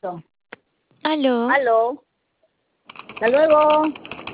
Aló, Aló, hasta luego.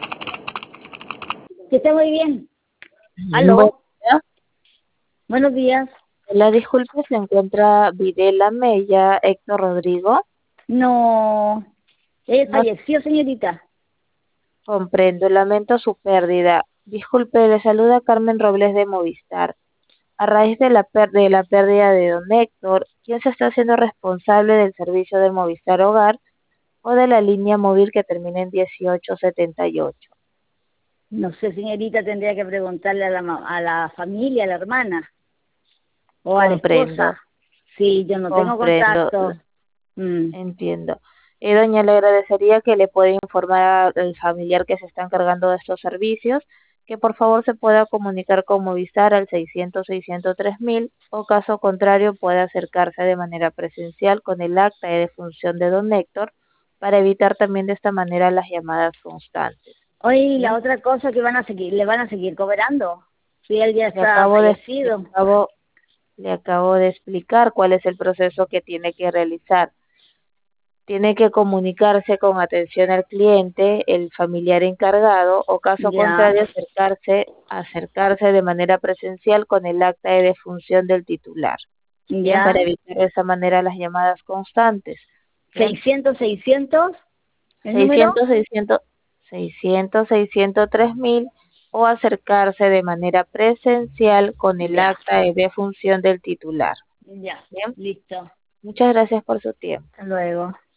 Que esté muy bien. buen Aló, día. buenos días. La disculpa, se encuentra Videla Mella, Héctor Rodrigo. No, ella No falleció, señorita. comprendo, lamento su pérdida. Disculpe, le saluda Carmen Robles de Movistar. A raíz de de la pérdida de don Héctor, ¿quién se está haciendo responsable del servicio de Movistar Hogar o de la línea móvil que termina en 1878? No sé, señorita, tendría que preguntarle a la familia, a la hermana o a la Comprendo, esposa. Sí, yo no tengo comprendo. contacto. Mm, Entiendo. Doña, le agradecería que le pueda informar al familiar que se está encargando de estos servicios, que por favor se pueda comunicar con Movistar al 600-603 000, o caso contrario pueda acercarse de manera presencial con el acta de defunción de don Héctor, para evitar también de esta manera las llamadas constantes. Hoy la Bien, otra cosa que le van a seguir cobrando. Si él ya le está fallecido. le acabo de explicar cuál es el proceso que tiene que realizar. Tiene que comunicarse con atención al cliente, el familiar encargado, o caso Ya, contrario acercarse de manera presencial con el acta de defunción del titular. Bien, para ya. evitar de esa manera las llamadas constantes. Bien, 600, el número. 600, 600, 600-603 000, o acercarse de manera presencial con el Ya, acta de defunción del titular. ya, Bien, listo. muchas gracias por su tiempo. Hasta luego.